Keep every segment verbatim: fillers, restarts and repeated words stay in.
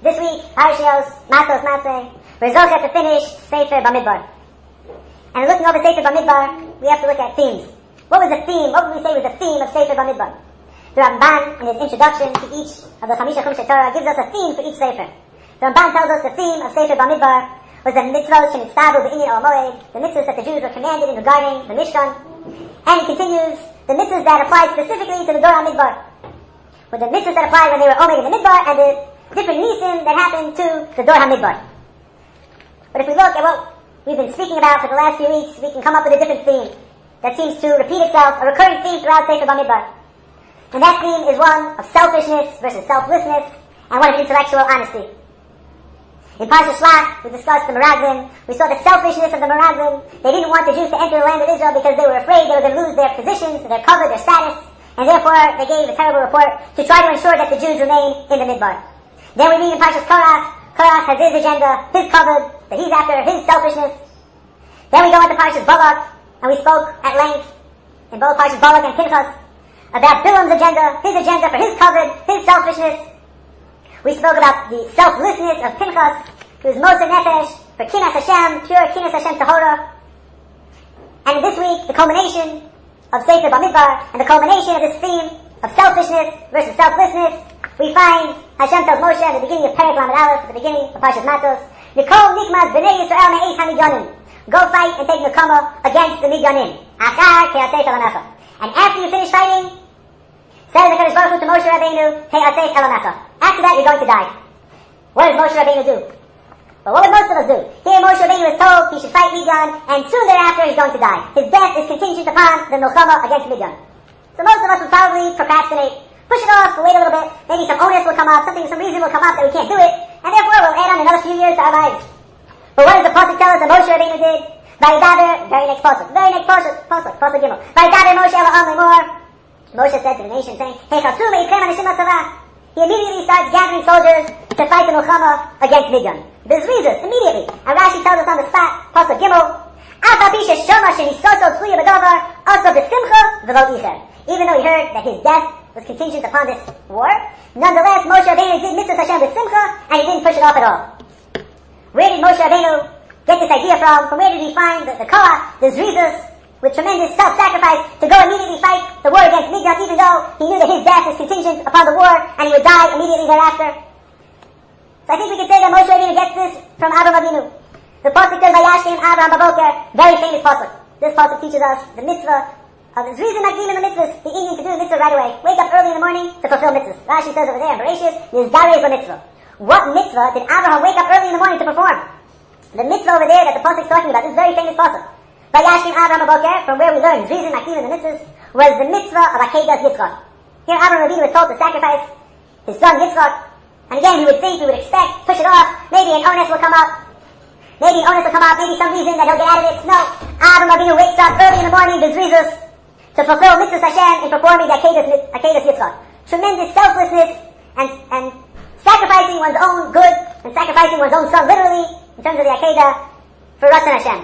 This week, Parshios, Matos Maseh, we're zochet to finish Sefer Bamidbar. And looking over Sefer Bamidbar, we have to look at themes. What was the theme? What would we say was the theme of Sefer Bamidbar? The Ramban, in his introduction to each of the Chamisha Chumshei Torah, gives us a theme for each Sefer. The Ramban tells us the theme of Sefer Bamidbar was the mitzvot shenitztavu b'inyan al moed, the mitzvahs that the Jews were commanded in regarding the Mishkan, and it continues the mitzvahs that apply specifically to the Dor HaMidbar, with the mitzvahs that applied when they were omed in the Midbar, and the different nisim that happened to the Dor HaMidbar. But if we look at what we've been speaking about for the last few weeks, we can come up with a different theme that seems to repeat itself, a recurring theme throughout Sefer Bamidbar. And that theme is one of selfishness versus selflessness, and one of intellectual honesty. In Parshat Shlach, we discussed the Meraglim. We saw the selfishness of the Meraglim. They didn't want the Jews to enter the land of Israel because they were afraid they were going to lose their positions, their cover, their status, and therefore they gave a terrible report to try to ensure that the Jews remain in the Midbar. Then we read in Parshat Korach, Korach has his agenda, his cover, that he's after, his selfishness. Then we go into Parshat Balak, and we spoke at length in both Parshat Balak and Pinchas about Bilam's agenda, his agenda for his cover, his selfishness. We spoke about the selflessness of Pinchas, who's Moser Nefesh, for Kinas Hashem, pure Kinas Hashem Tahora. And this week, the culmination of Sefer Bamidbar, and the culmination of this theme of selfishness versus selflessness, we find Hashem tells Moshe at the beginning of Perek Lamed Aleph, at the beginning of Parshas Matos, Nikol Nikmaz B'nei Yisrael Me'ez HaMidyanim. Go fight and take Nekama against the Midyanim. Achar Ke'aseh Elamecha. And after you finish fighting, says the Kadosh Baruch Hu to Moshe Rabbeinu, Ke'aseh Elamecha. After that, you're going to die. What does Moshe Rabbeinu do? Well, what would most of us do? Here, Moshe Rabbeinu is told he should fight Midian, and soon thereafter he's going to die. His death is contingent upon the Milchama against Midian. So most of us would probably procrastinate, push it off, we'll wait a little bit, maybe some onus will come up, something, some reason will come up that we can't do it, and therefore we'll add on another few years to our lives. But what does the Pasuk tell us that Moshe Rabbeinu did? Vayidaber, very next Pasuk, very next Pasuk, Pasuk, Pasuk Gimel. Vayidaber Moshe Ela'am Lemor. Moshe said to the nation, saying, Hey, Chatzum Eitchem Anashim HaTzavah. He immediately starts gathering soldiers to fight the Milchama against Midian. Bezrizos, immediately. And Rashi tells us on the spot, Pasuk Gimel, even though he heard that his death was contingent upon this war, nonetheless, Moshe Rabbeinu did mitzvah Hashem with simcha, and he didn't push it off at all. Where did Moshe Rabbeinu get this idea from? From where did he find the, the koach, the zrizos, with tremendous self-sacrifice, to go immediately fight the war against Midian, even though he knew that his death is contingent upon the war, and he would die immediately thereafter? So I think we could say that Moshe Rabbeinu gets this from Avraham Avinu. The pasuk says, "Vayashtem Avraham Baboker," very famous pasuk. This pasuk teaches us the mitzvah of the zrizim makdim in the mitzvahs, the Indian to do the mitzvah right away. Wake up early in the morning to fulfill mitzvahs. Rashi says over there in Bereshis, "Nizdarei is a mitzvah." What mitzvah did Avraham wake up early in the morning to perform? The mitzvah over there that the pasuk is talking about, this very famous pasuk. Vayashtem Avraham Baboker, from where we learn zrizim makdim in the mitzvahs, was the mitzvah of Akedas Yitzchak. Here Avraham Avinu was told to sacrifice his son Yitzchak. And again, we would think, we would expect, push it off, maybe an onus will come up, maybe an onus will come up, maybe some reason that he'll get out of it. No, Avraham Avinu wakes up early in the morning, the zrizos, to fulfill mitzvahs Hashem in performing the Akedas, Akedas Yitzchak. Tremendous selflessness and, and sacrificing one's own good and sacrificing one's own son, literally, in terms of the Akedah, for Ratzon Hashem.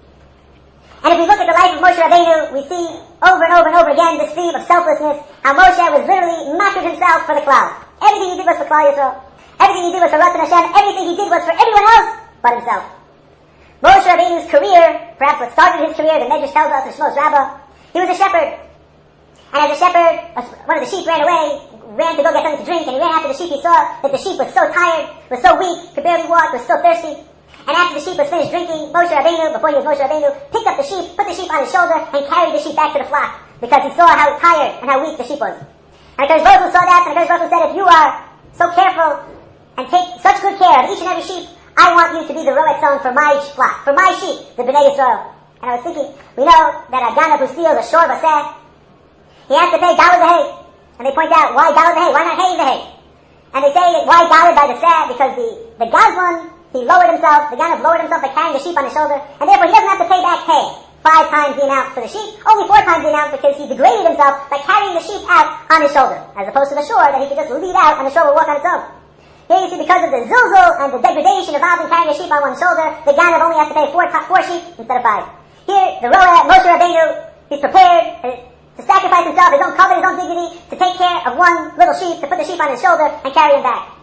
And if we look at the life of Moshe Rabbeinu, we see over and over and over again this theme of selflessness, how Moshe was literally martyred himself for the cloud. Everything he did was for Klal Yisrael. Everything he did was for Ratzon Hashem. Everything he did was for everyone else but himself. Moshe Rabbeinu's career, perhaps what started his career, the Medrash tells us in Shmos Rabbah, he was a shepherd. And as a shepherd, one of the sheep ran away, ran to go get something to drink, and he ran after the sheep. He saw that the sheep was so tired, was so weak, could barely walk, was so thirsty. And after the sheep was finished drinking, Moshe Rabbeinu, before he was Moshe Rabbeinu, picked up the sheep, put the sheep on his shoulder, and carried the sheep back to the flock, because he saw how tired and how weak the sheep was. And HaKadosh Baruch Hu saw that, and HaKadosh Baruch Hu said, if you are so careful and take such good care of each and every sheep, I want you to be the roetzon for my flock, for my sheep, the Bnei Yisrael. And I was thinking, we know that a ganav who steals a shor baseh, he has to pay daled v'hei. And they point out, why daled v'hei? Why not hey v'hei? And they say, why daled by the seh? Because the, the gazlan, he lowered himself, the ganav lowered himself by carrying the sheep on his shoulder, and therefore he doesn't have to pay back hay. Five times the amount for the sheep, only four times the amount because he degraded himself by carrying the sheep out on his shoulder, as opposed to the shore that he could just lead out and the shore will walk on its own. Here you see, because of the zilzul and the degradation involved in carrying a sheep on one shoulder, the ganav only has to pay four, four sheep instead of five. Here, the roeh, Moshe Rabbeinu, he's prepared to sacrifice himself, his own covet, his own dignity, to take care of one little sheep, to put the sheep on his shoulder and carry him back.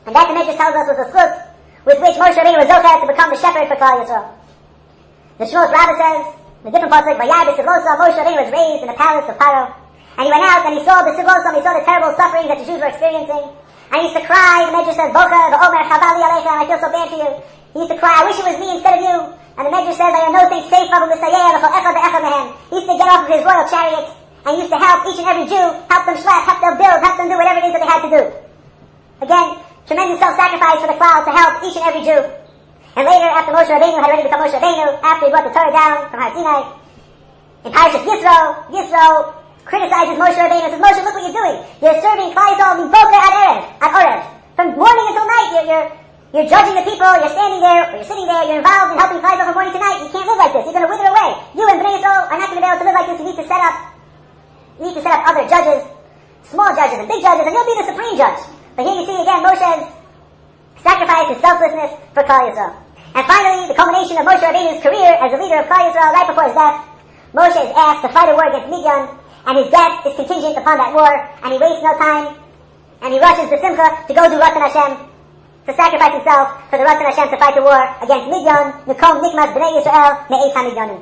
And that the Medrash tells us was the zchut with which Moshe Rabbeinu was zocheh to become the shepherd for Klal Yisrael. The Shmos Rabbah says, in a different pasuk, Vayar b'Sivlosa, Moshe Rabbeinu was raised in the palace of Paro. And he went out and he saw the Sivlosa, he saw the terrible suffering that the Jews were experiencing. And he used to cry, the Medrash says, Bocha, v'omer, chavali aleichem, I feel so bad for you. He used to cry, I wish it was me instead of you. And the Medrash says, I know things safe from the Sayeh, v'chol echad ve'echad mehem. He used to get off of his royal chariot and used to help each and every Jew, help them schlep, help them build, help them do whatever it is that they had to do. Again, tremendous self-sacrifice for the cloud to help each and every Jew. And later, after Moshe Rabbeinu had already become Moshe Rabbeinu, after he brought the Torah down from Har Sinai, in Parashas Yisro, Yisro criticizes Moshe Rabbeinu and says, Moshe, look what you're doing. You're serving Klal Yisrael miboker at Erev, at Orev. From morning until night, you're, you're, you're judging the people, you're standing there, or you're sitting there, you're involved in helping Klal Yisrael from morning to night. You can't live like this. You're going to wither away. You and Bnei Yisrael are not going to be able to live like this. You need to set up, you need to set up other judges, small judges and big judges, and you'll be the supreme judge. But here you see again Moshe's sacrifice and selflessness for Klal Yisrael. And finally, the culmination of Moshe Rabbeinu's career as a leader of Klal Yisrael right before his death, Moshe is asked to fight a war against Midian, and his death is contingent upon that war, and he wastes no time, and he rushes to Simcha to go do Ratzon Hashem, to sacrifice himself for the Ratzon Hashem to fight the war against Midian, Nukom Nikmas Bnei Yisrael, Me'ez HaMidyanim.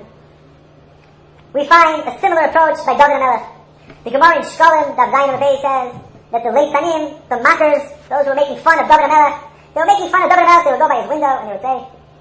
We find a similar approach by David HaMelech. The Gemara in Shkolim, Daf Zayin Amud says that the Leisanim, the mockers, those who were making fun of David HaMelech, they were making fun of David HaMelech, they would go by his window and they would say,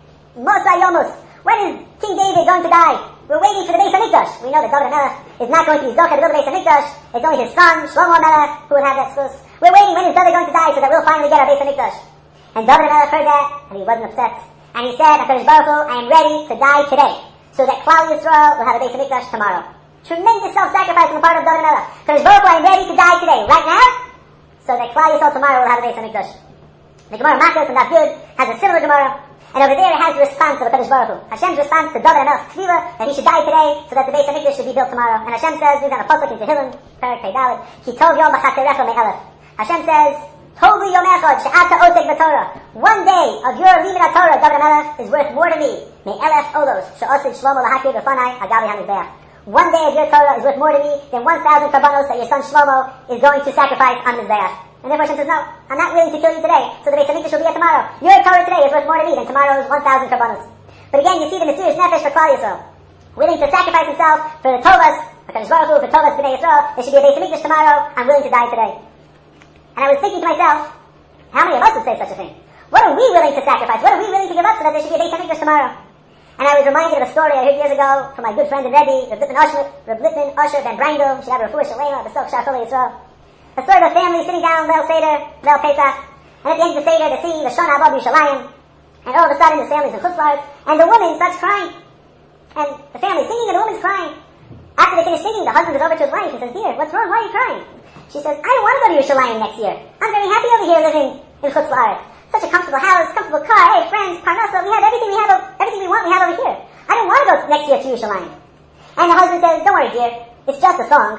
Mosa Yomus, when is King David going to die? We're waiting for the Beis HaMikdash. We know that David HaMelech is not going to be Zocheh to build the Beis HaMikdash. It's only his son, Shlomo HaMelech, who would have that schus. We're waiting when is David going to die so that we'll finally get our Beis HaMikdash. And David HaMelech heard that, and he wasn't upset. And he said, HaKadosh Baruch Hu, I am ready to die today, so that Klal Yisrael will have a Beis HaMikdash tomorrow. Tremendous self-sacrifice on the part of David HaMelech. HaKadosh Baruch Hu, I am ready to die today, right now, so that Klal Yisrael tomorrow will have a Beis HaMikdash. The Gemara Makos and Daf Yud has a similar Gemara, and over there it has the response of the Kadosh Baruch Hu. Hashem's response to David HaMelech's tefillah that he should die today so that the Beis HaMikdash should be built tomorrow. And Hashem says, we've got a pasuk in Tehillim, Perak Pei Dalet, Ki tov yom b'chaterecha me'elef. Hashem says, Tovu yom echad she'ata osek b'Torah. One day of your limud Torah, David HaMelech, is worth more to me. Me'elef olos she'osid Shlomo lahakir b'fanai agavi hamizbeach. One day of your Torah is worth more to me than one thousand karbanos that your son Shlomo is going to sacrifice on Mizbeach. And therefore Hashem says, no, I'm not willing to kill you today, so the Beis HaMikdash will be here tomorrow. Your Torah today is worth more to me than tomorrow's one thousand karbanos. But again, you see the mysterious nefesh for Klal Yisrael, willing to sacrifice himself for the Tovas, HaKadosh Baruch Hu, for Tovas B'nai Yisrael. There should be a Beis HaMikdash tomorrow. I'm willing to die today. And I was thinking to myself, how many of us would say such a thing? What are we willing to sacrifice? What are we willing to give up so that there should be a Beis HaMikdash tomorrow? And I was reminded of a story I heard years ago from my good friend and Rebbe, Reb Lippin Usher, Reb Lippin Usher ben Brangel, should have a refuah shalema, b'soch shar Chol Yisrael. A story of a family sitting down Leil Seder, Leil Pesach, and at the end of the Seder they sing the Shana Abba B'Yushalayim, and all of a sudden the family's in Chutz La'aretz, and the woman starts crying. And the family's singing and the woman's crying. After they finish singing, the husband goes over to his wife and says, dear, what's wrong? Why are you crying? She says, I don't want to go to Yerushalayim next year. I'm very happy over here living in Chutz La'aretz. Such a comfortable house, comfortable car, hey friends, Parnasa, we have everything we have, everything we want we have over here. I don't want to go next year to Yerushalayim. And the husband says, don't worry dear, it's just a song.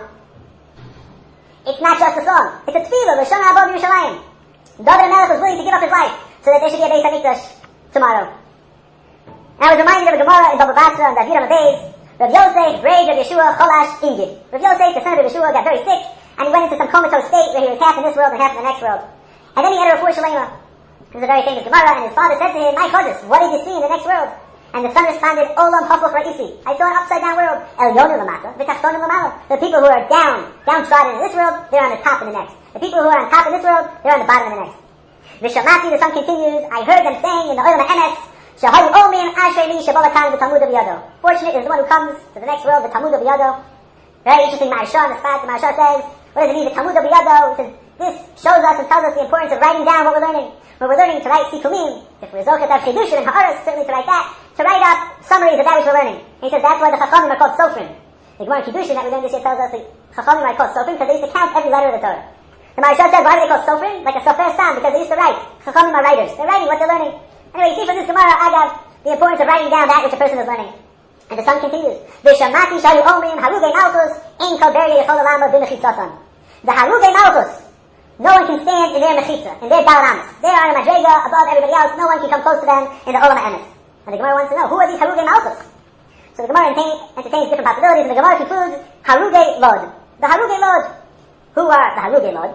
It's not just a song. It's a tefillah, L'shana Abba B'Yushalayim. David HaMelech was willing to give up his life so that there should be a Beis HaMikdash tomorrow. And I was reminded of a Gemara in Baba Basra and David HaMabeis. Rav Yosef, brave Rav Yeshua, Cholash, Ingid. Rav Yosef, the son of Rav Yeshua, got very sick and he went into some comatose state where he was half in this world and half in the next world. And then he had a refuah shalema. This is a very famous Gemara, and his father said to him, my Chodesh, what did you see in the next world? And the son responded, Olam Hafuch Ra'isi. I saw an upside down world. El Yonu Lamata, V'Tachtonim Lamala. The people who are down, downtrodden in this world, they're on the top in the next. The people who are on top in this world, they're on the bottom in the next. V'Shamati, the son continues, I heard them saying in the Olam HaEmes, Shahayu Omim Ashrei Mi Shabalakan V'Talmud B'Yado. Fortunate is the one who comes to the next world, the Talmud B'Yado. Very interesting Maharsha in the spot. The Maharsha says, what does it mean, the Talmud B'Yado? He says, this shows us and tells us the importance of writing down what we're learning. When we're learning to write Sikumim, if we're Zochet of Chidushin and Ha'aras, certainly to write that, to write up summaries of that which we're learning. And he says that's why the Chachamim are called Sofrim. The Gemara in Kiddushin that we learned this year tells us the Chachamim are called Sofrim because they used to count every letter of the Torah. The Maharsha says, why are they called Sofrim? Like a Sofer Stam, because they used to write. Chachamim are writers. They're writing what they're learning. Anyway, you see from this Gemara, Agav, the importance of writing down that which a person is learning. And the son continues, V'shamati shayu omrim harugei malchus ein kol beri yechol alama b'mechitzasan. The harugei malchus, no one can stand in their mechitza, in their dalaramas. They are in a madrega above everybody else. No one can come close to them in the olam ha'emes. And the Gemara wants to know, who are these harugei malchus? So the Gemara entertains, entertains different possibilities, and the Gemara concludes, harugei lod. The harugei lod. Who are the harugei lod? So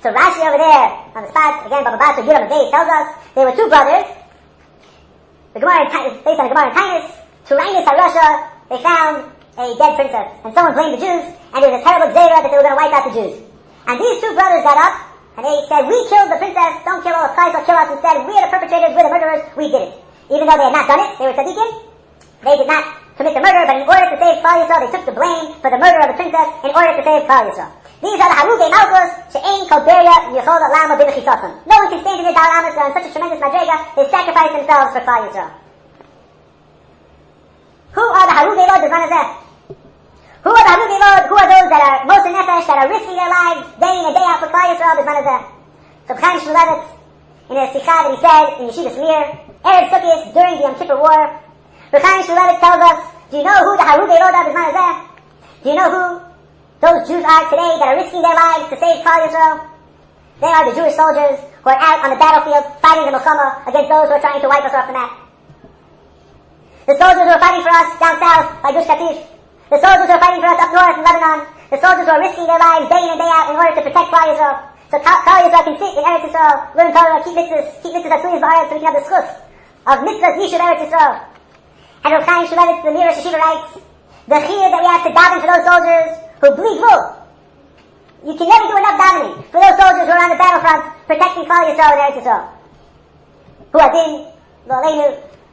So Rashi over there, on the spot, again, Baba Basra, Yuram Beis tells us, there were two brothers. The Gemara, is based on the Gemara in Tainus, Turainis HaRasha, they found a dead princess. And someone blamed the Jews, and there was a terrible Zera that they were going to wipe out the Jews. And these two brothers got up, and they said, we killed the princess, don't kill all the Christ, or kill us. Instead, we are the perpetrators, we're the murderers, we did it. Even though they had not done it, they were tzaddikim, they did not commit the murder, but in order to save Klal Yisrael, they took the blame for the murder of the princess in order to save Klal Yisrael. These are the Harugei Malchus, she'ein kol beria yichol lama b'mechitzasam. No one can stand in their Dal Amos, they're on such a tremendous madrega, they sacrifice themselves for Klal Yisrael. Who are the Harugei Lod B'zman hazeh? Who are the Harugei Lod? Who are those that are most nefesh, that are risking their lives day in and day out for Klal Yisrael B'zman hazeh? So Chaim Shmulevitz, in a sikha that he said in Yeshiva Smir, Erev Sukkot, during the Yom Kippur War, Chaim Shmulevitz tells us, do you know who the Harugei Lod are B'zman hazeh? Do you know who those Jews are today that are risking their lives to save Klal Yisrael? They are the Jewish soldiers who are out on the battlefield fighting the Milchama against those who are trying to wipe us off the map. The soldiers who are fighting for us down south by Gush Katif. The soldiers who are fighting for us up north in Lebanon. The soldiers who are risking their lives day in and day out in order to protect Klal Yisrael. So Klal Yisrael can sit in Eretz Yisrael, learn Torah, keep mitzvahs, keep mitzvahs at Tuyas Ba'aretz, so we can have the schus of mitzvahs Yishuv Eretz Yisrael. And Rav Chaim Shmulevitz, the Mir Sheshiva writes, the chiyuv that we have to daven for those soldiers who bleed wool. You can never do enough davening for those soldiers who are on the battlefront protecting Klal Yisrael and Eretz Yisrael. Who are in, lo aleinu,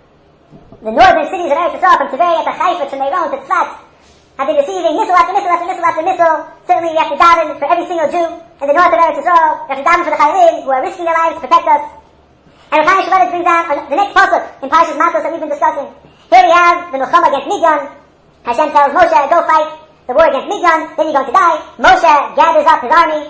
the northern cities of Eretz Yisrael, from Tiberia to Haifa to Meron to Tzfat, have been receiving missile after missile after missile after missile. Certainly we have to daven for every single Jew in the north of Eretz Yisrael. We have to daven for the Chayalim who are risking their lives to protect us. And Rav Chaim Shmulevitz brings down the next pasuk in Parashas Matos that we've been discussing. Here we have the Milchama against Midian. Hashem tells Moshe, go fight the war against Midian, then you're going to die. Moshe gathers up his army.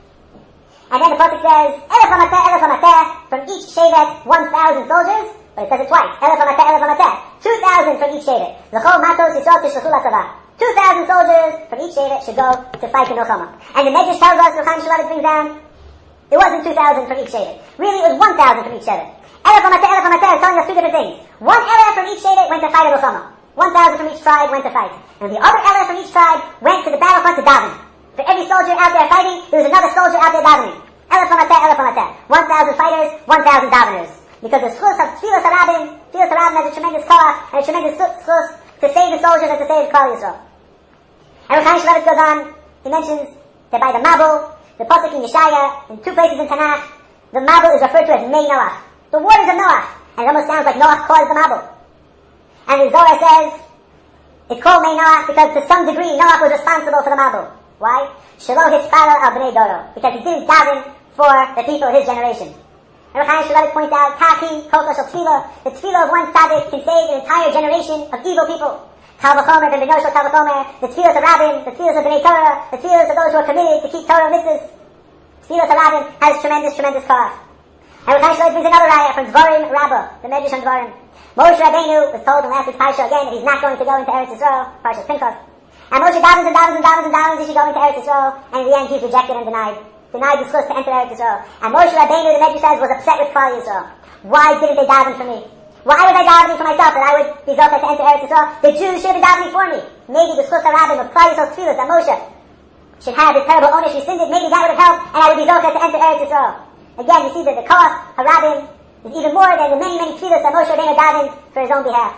And then the pasuk says, Elef hamateh, Elef hamateh, from each shevet, one thousand soldiers. But it says it twice. Elef hamateh, Elef hamateh. Two thousand from each shevet. L'chol matos Yisrael tishlechu latzavah. Two thousand soldiers from each shevet should go to fight the Milchama. And the Medrash tells us, Rav Chaim Shmulevitz brings down, it wasn't two thousand from each shevet. Really, it was one thousand from each shevet. Elef hamateh, Elef hamateh is telling us two different things. One Elef from each shevet went to fight a Milchama. One thousand from each tribe went to fight. And the other Elef from each tribe went to the battlefront to daven. For every soldier out there fighting, there was another soldier out there davening. Elef hamateh, Elef hamateh. One thousand fighters, one thousand daveners. Because the schus of Tfilas HaRabim, Tfilas HaRabim has a tremendous koach and a tremendous schus to save the soldiers and to save Klal Yisrael. And Rav Chaim Shmulevitz goes on, he mentions that by the Mabul, the pasuk in Yeshaya, in two places in Tanakh, the Mabul is referred to as Mei Noach. The waters of Noach. And it almost sounds like Noach caused the Mabul. And the Zohar says, it's called Mei Noach because to some degree Noach was responsible for the Mabul. Why? Shelo hispara al bnei doro. Because he didn't daven for the people of his generation. And Rav Chaim Shmulevitz points out, Kachi, Kol Shel Tefillah, the Tefillah of one tzaddik can save an entire generation of evil people. Kal v'chomer, ben b'no shel kal v'chomer, the Tefillah of Rabbim, the Tefillah of Bnei Torah, the Tefillah of those who are committed to keep Torah mitzvahs. Tefillah of Rabbim has tremendous, tremendous power. And Rav Chaim Shmulevitz brings another raya from Dvarim Rabbah, the Medrash on Dvarim. Moshe Rabbeinu was told in last week's Parsha again that he's not going to go into Eretz Yisrael, Parshas Pinchas. And Moshe davens and davens and davens and davens he should go into Eretz Yisrael, and in the end he's rejected and denied. Denied the schus to enter Eretz Yisrael. And Moshe Rabbeinu, the Medrash says, was upset with Klal Yisrael. Why didn't they daven for me? Why was I davening for myself that I would be zocheh to enter Eretz Yisrael? The Jews should have been davening for me. Maybe the schus HaRabim of Klal Yisrael's tefillas that Moshe should have this terrible onish rescinded. Maybe that would have helped, and I would be zocheh to enter Eretz Yisrael. Again, you see that the koach HaRabim is even more than the many, many tefillas that Moshe Rabbeinu davened for his own behalf.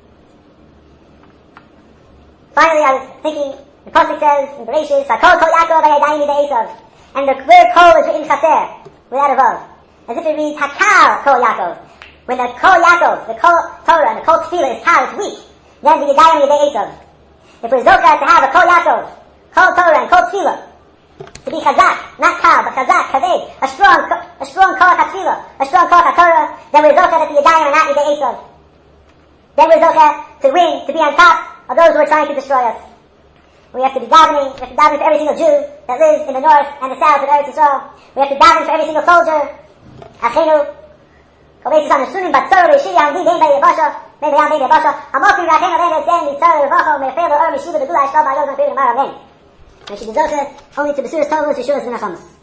Finally, I was thinking, the pasuk says in Bereshis, "Hakol kol Yaakov v'yadayim midei Esav," and the word "kol" is written chaser without a vav, as if it reads "Hakal kol Yaakov." When the kol Yaakov, the kol Torah, and the kol tefillah is kal, it's weak. Then the yadayim midei Esav. If we're zocheh to have a kol Yaakov, kol Torah, and kol tefillah, to be chazak, not kal, but chazak, kaved, a strong, a strong kol tefillah, a strong kol Torah, then we're zocheh that the yadayim are not midei Esav. Then we're zocheh to win, to be on top of those who are trying to destroy us. We have to be davening, we have to daven for every single Jew that lives in the north and the south of Eretz Yisrael. We have to daven for every single soldier. Achenu, kol beis Yisrael nesunim batzor v'yishiri hamdi bein b'yevasha, bein b'yam bein b'yevasha, hamokri v'achenu le'en etzem mitzar v'vacho me'efel v'or mishiva v'gula hashkal ba'agos v'pir v'mar amen. We should be zocheh only to Besuras Tovos Yeshuas v'nachamos.